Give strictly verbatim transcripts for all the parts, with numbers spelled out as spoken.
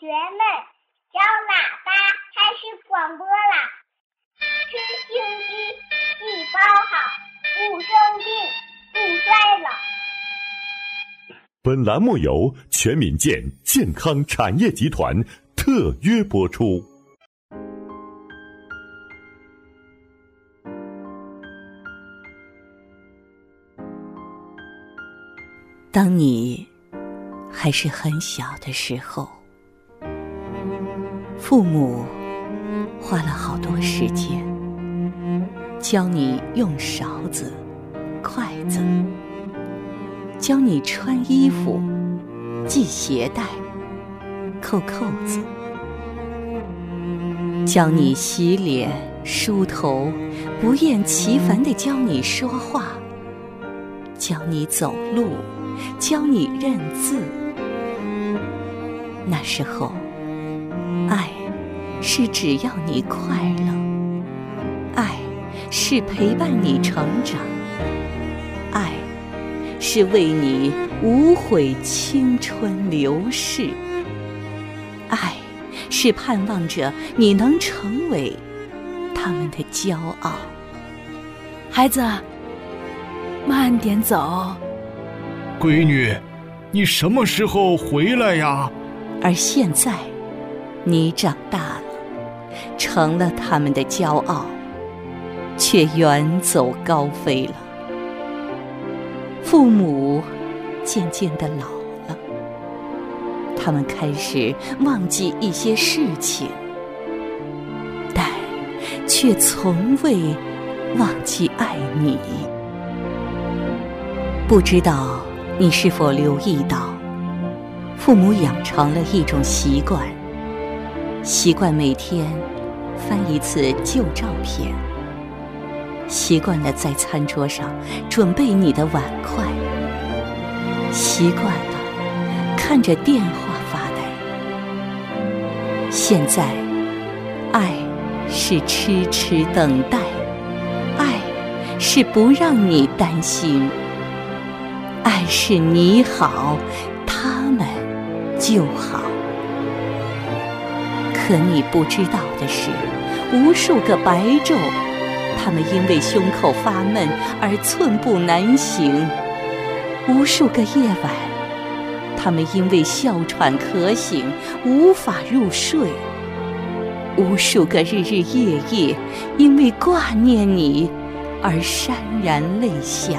学们，小喇叭开始广播啦！吃星鸡，细胞好，不生病，不衰老。 本栏目由全民健健康产业集团特约播出。 当你还是很小的时候，父母花了好多时间教你用勺子、筷子，教你穿衣服、系鞋带、扣扣子，教你洗脸、梳头，不厌其烦地教你说话，教你走路，教你认字。那时候，爱是只要你快乐，爱是陪伴你成长，爱是为你无悔青春流逝，爱是盼望着你能成为他们的骄傲。 孩子，慢点走。 闺女，你什么时候回来呀？ 而现在，你长大了，成了他们的骄傲，却远走高飞了。父母渐渐地老了，他们开始忘记一些事情，但却从未忘记爱你。不知道你是否留意到，父母养成了一种习惯，习惯每天翻一次旧照片，习惯了在餐桌上准备你的碗筷，习惯了看着电话发呆。现在，爱是痴痴等待，爱是不让你担心，爱是你好，他们就好。可你不知道的是，无数个白昼，他们因为胸口发闷而寸步难行；无数个夜晚，他们因为哮喘咳醒无法入睡；无数个日日夜夜，因为挂念你而潸然泪下。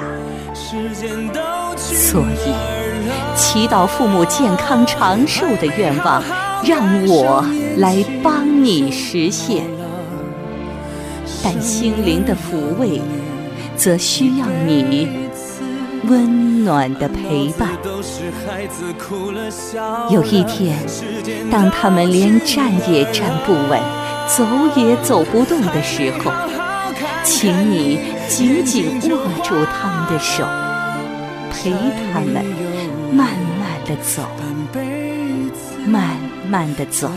所以，祈祷父母健康长寿的愿望，让我来帮你实现。但心灵的抚慰，则需要你温暖的陪伴。有一天，当他们连站也站不稳，走也走不动的时候，请你紧紧握住他们的手，陪他们慢慢地走，慢慢地走。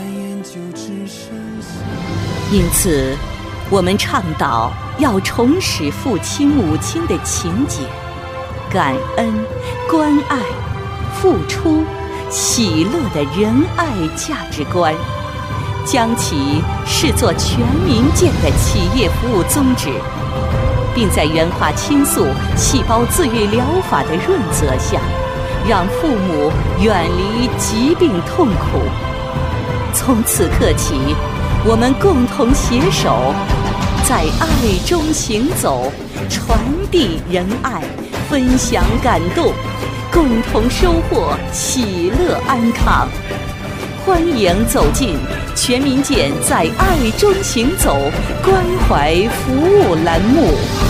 因此，我们倡导要重拾父亲母亲的情结，感恩、关爱、付出、喜乐的仁爱价值观，将其视作全民健的企业服务宗旨，并在原话倾诉细胞自愈疗法的润泽下，让父母远离疾病痛苦。从此刻起，我们共同携手，在爱中行走，传递仁爱，分享感动，共同收获喜乐安康。欢迎走进全民健在爱中行走关怀服务栏目。